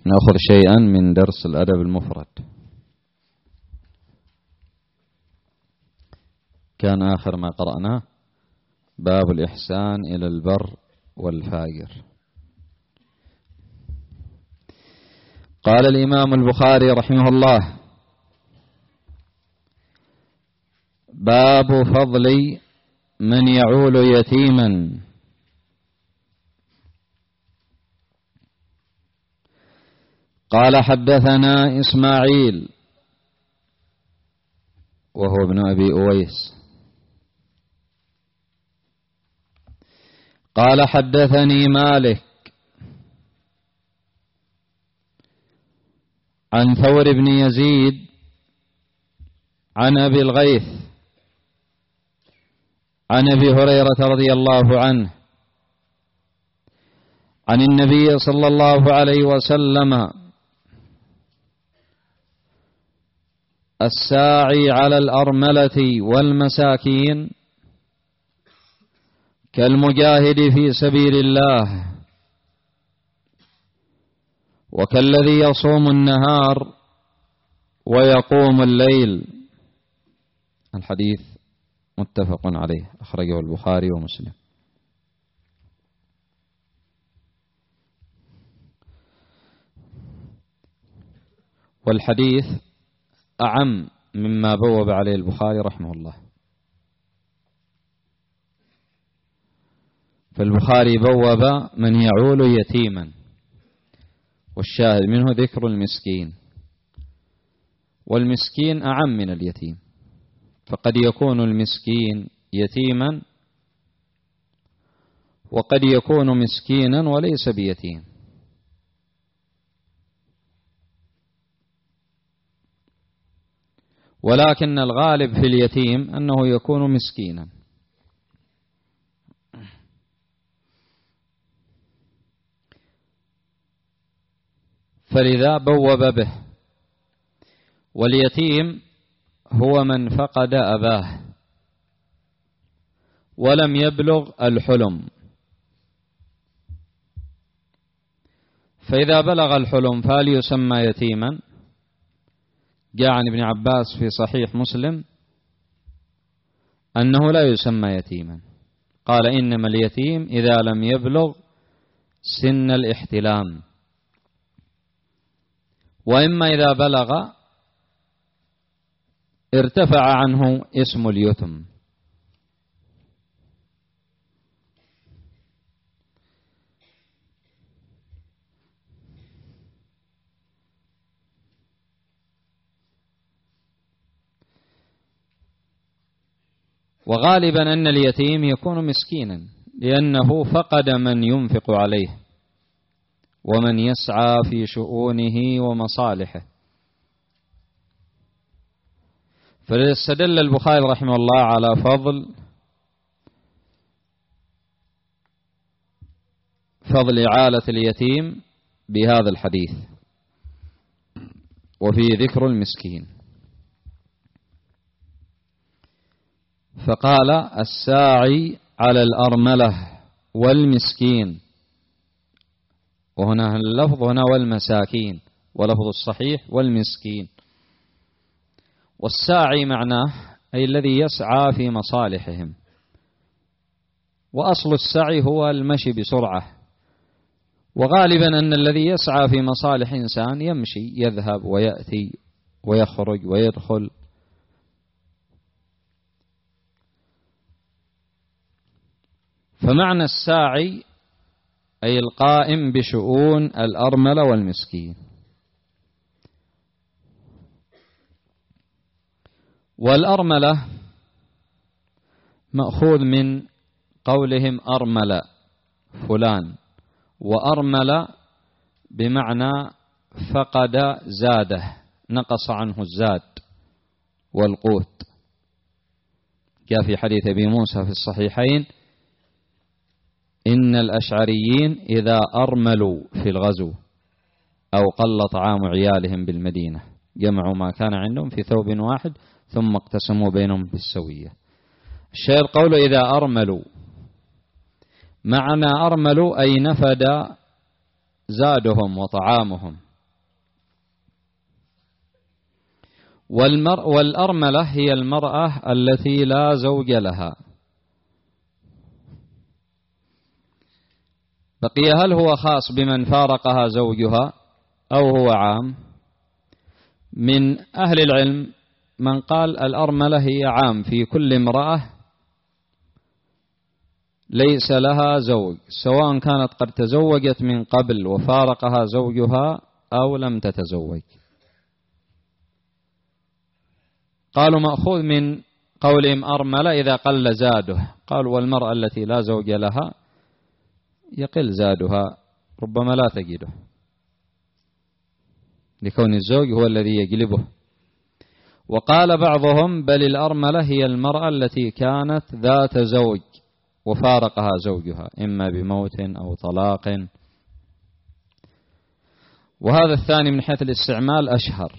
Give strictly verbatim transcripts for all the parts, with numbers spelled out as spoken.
نأخذ شيئا من درس الأدب المفرد. كان آخر ما قرأناه باب الإحسان إلى البر والفاجر. قال الإمام البخاري رحمه الله: باب فضل من يعول يتيما. قال: حدثنا إسماعيل وهو ابن أبي أويس قال: حدثني مالك عن ثور بن يزيد عن أبي الغيث عن أبي هريرة رضي الله عنه عن النبي صلى الله عليه وسلم: الساعي على الأرملة والمساكين كالمجاهد في سبيل الله وكالذي يصوم النهار ويقوم الليل. الحديث متفق عليه، أخرجه البخاري ومسلم. والحديث أعم مما بوب عليه البخاري رحمه الله. فالبخاري بوب من يعول يتيما، والشاهد منه ذكر المسكين، والمسكين أعم من اليتيم، فقد يكون المسكين يتيما وقد يكون مسكينا وليس بيتيم. ولكن الغالب في اليتيم أنه يكون مسكينا. فلذا بوب به. واليتيم هو من فقد أباه ولم يبلغ الحلم، فإذا بلغ الحلم فهل يسمى يتيما؟ جاء عن ابن عباس في صحيح مسلم أنه لا يسمى يتيما، قال: إنما اليتيم إذا لم يبلغ سن الاحتلام، وإما إذا بلغ ارتفع عنه اسم اليتم. وغالبا أن اليتيم يكون مسكينا لأنه فقد من ينفق عليه ومن يسعى في شؤونه ومصالحه. فاستدل البخاري رحمه الله على فضل فضل إعالة اليتيم بهذا الحديث، وفي ذكر المسكين. فقال: الساعي على الأرملة والمسكين، وهنا اللفظ هنا والمساكين، ولفظ الصحيح والمسكين. والساعي معناه أي الذي يسعى في مصالحهم، وأصل السعي هو المشي بسرعة، وغالبا أن الذي يسعى في مصالح إنسان يمشي، يذهب ويأتي ويخرج ويدخل. فمعنى الساعي أي القائم بشؤون الأرملة والمسكين. والأرملة مأخوذ من قولهم أرمل فلان، وأرمل بمعنى فقد زاده، نقص عنه الزاد والقوت. جاء في حديث أبي موسى في الصحيحين: إن الأشعريين إذا أرملوا في الغزو أو قل طعام عيالهم بالمدينة جمعوا ما كان عندهم في ثوب واحد ثم اقتسموا بينهم بالسوية. الشاهد قوله إذا أرملوا، معنى أرملوا أي نفد زادهم وطعامهم والمر والأرملة هي المرأة التي لا زوج لها. بقي هل هو خاص بمن فارقها زوجها أو هو عام؟ من أهل العلم من قال الأرملة هي عام في كل امرأة ليس لها زوج، سواء كانت قد تزوجت من قبل وفارقها زوجها أو لم تتزوج. قالوا مأخوذ من قولهم أرملة إذا قل زاده، قالوا والمرأة التي لا زوج لها يقل زادها، ربما لا تجده لكون الزوج هو الذي يجلبه. وقال بعضهم بل الأرملة هي المرأة التي كانت ذات زوج وفارقها زوجها إما بموت أو طلاق، وهذا الثاني من حيث الاستعمال أشهر.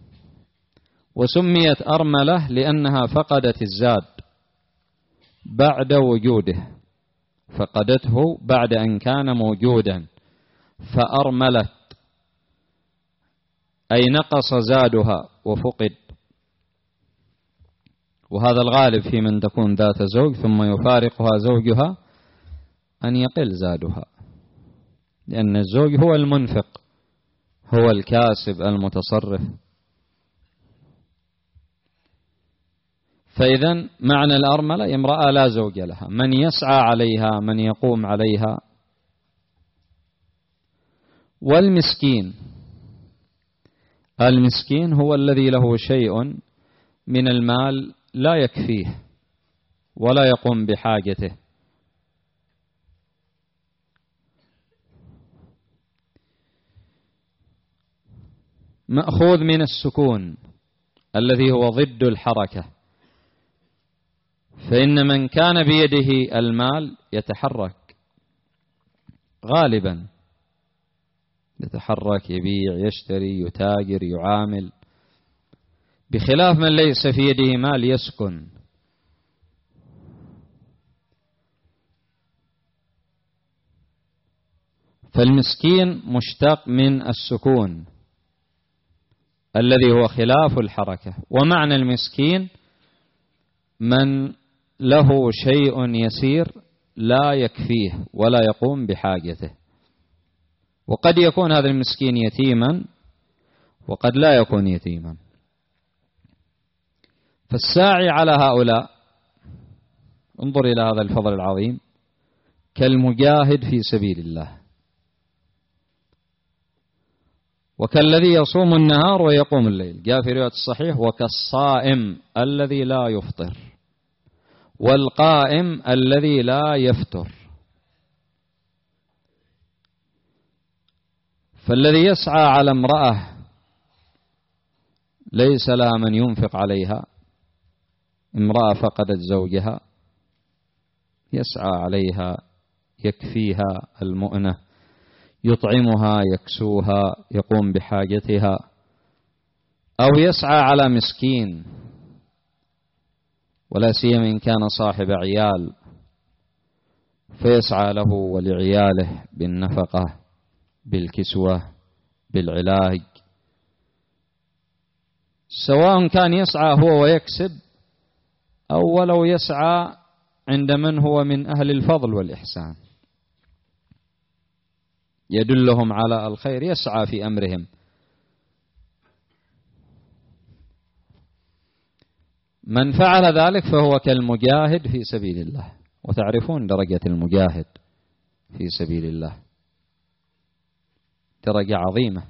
وسميت أرملة لأنها فقدت الزاد بعد وجوده، فقدته بعد أن كان موجودا فأرملت أي نقص زادها وفقد. وهذا الغالب في من تكون ذات زوج ثم يفارقها زوجها أن يقل زادها، لأن الزوج هو المنفق هو الكاسب المتصرف. فإذا معنى الأرملة امرأة لا زوج لها، من يسعى عليها من يقوم عليها. والمسكين، المسكين هو الذي له شيء من المال لا يكفيه ولا يقوم بحاجته. مأخوذ من السكون الذي هو ضد الحركة، فإن من كان بيده المال يتحرك غالبا، يتحرك يبيع يشتري يتاجر يعامل، بخلاف من ليس في يده مال يسكن. فالمسكين مشتق من السكون الذي هو خلاف الحركة. ومعنى المسكين من له شيء يسير لا يكفيه ولا يقوم بحاجته. وقد يكون هذا المسكين يتيما وقد لا يكون يتيما. فالساعي على هؤلاء، انظر إلى هذا الفضل العظيم، كالمجاهد في سبيل الله، وكالذي يصوم النهار ويقوم الليل، جاء في رواية الصحيح وكالصائم الذي لا يفطر والقائم الذي لا يفتر. فالذي يسعى على امرأة ليس لها من ينفق عليها، امرأة فقدت زوجها يسعى عليها يكفيها المؤنة، يطعمها يكسوها يقوم بحاجتها. أو يسعى على مسكين، ولا سيما إن كان صاحب عيال، فيسعى له ولعياله بالنفقة بالكسوة بالعلاج، سواء كان يسعى هو ويكسب أو ولو يسعى عند من هو من أهل الفضل والإحسان يدلهم على الخير، يسعى في أمرهم. من فعل ذلك فهو كالمجاهد في سبيل الله. وتعرفون درجة المجاهد في سبيل الله درجة عظيمة.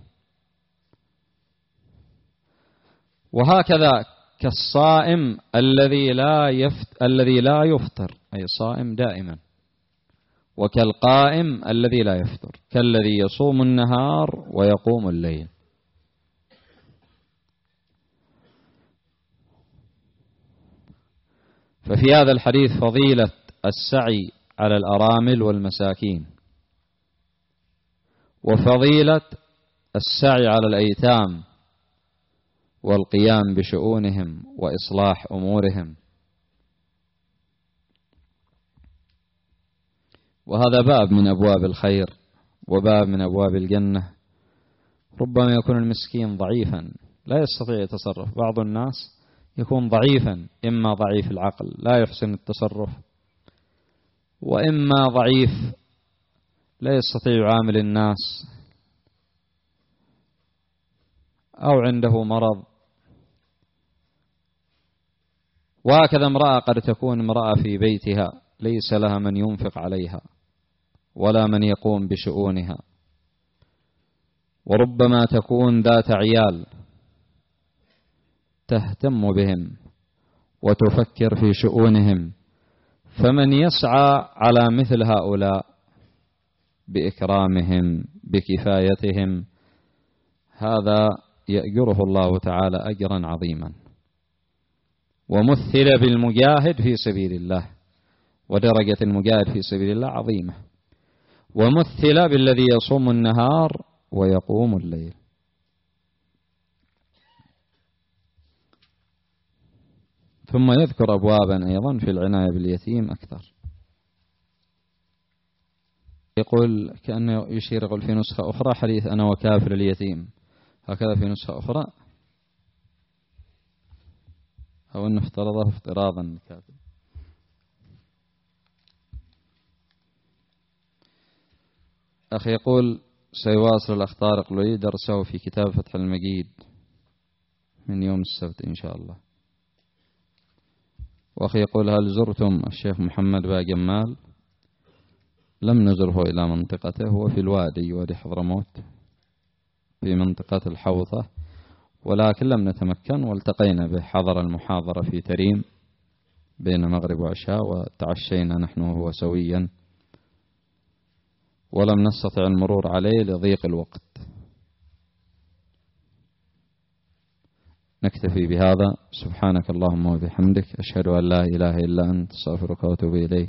وهكذا كالصائم الذي لا يفت الذي لا يفطر، أي صائم دائما، وكالقائم الذي لا يفطر، كالذي يصوم النهار ويقوم الليل. ففي هذا الحديث فضيلة السعي على الأرامل والمساكين، وفضيلة السعي على الأيتام والقيام بشؤونهم وإصلاح أمورهم. وهذا باب من أبواب الخير وباب من أبواب الجنة. ربما يكون المسكين ضعيفا لا يستطيع يتصرف. بعض الناس يكون ضعيفا، إما ضعيف العقل لا يحسن التصرف، وإما ضعيف لا يستطيع يعامل الناس، أو عنده مرض. وهكذا امرأة قد تكون امرأة في بيتها ليس لها من ينفق عليها ولا من يقوم بشؤونها، وربما تكون ذات عيال تهتم بهم وتفكر في شؤونهم، فمن يسعى على مثل هؤلاء بإكرامهم بكفايتهم هذا يأجره الله تعالى أجرا عظيما. ومثل بالمجاهد في سبيل الله، ودرجة المجاهد في سبيل الله عظيمة. ومثل بالذي يصوم النهار ويقوم الليل. ثم يذكر أبوابا أيضا في العناية باليتيم أكثر. يقول كأنه يشير، يقول في نسخة أخرى حديث أنا وكافر اليتيم، هكذا في نسخة أخرى، أو أنه افترضه افتراضا الكاتب. أخي يقول سيواصل الأخ طارق لوي درسه في كتاب فتح المجيد من يوم السبت إن شاء الله. وأخي يقول هل زرتم الشيخ محمد باجمال؟ لم نزره إلى منطقته، هو في الوادي، وادي حضرموت في منطقة الحوضة، ولكن لم نتمكن، والتقينا به حضر المحاضرة في تريم بين مغرب وعشاء، وتعشينا نحن وهو سويا، ولم نستطع المرور عليه لضيق الوقت. نكتفي بهذا. سبحانك اللهم وبحمدك، أشهد أن لا إله إلا أنت، أستغفرك وأتوب إليك.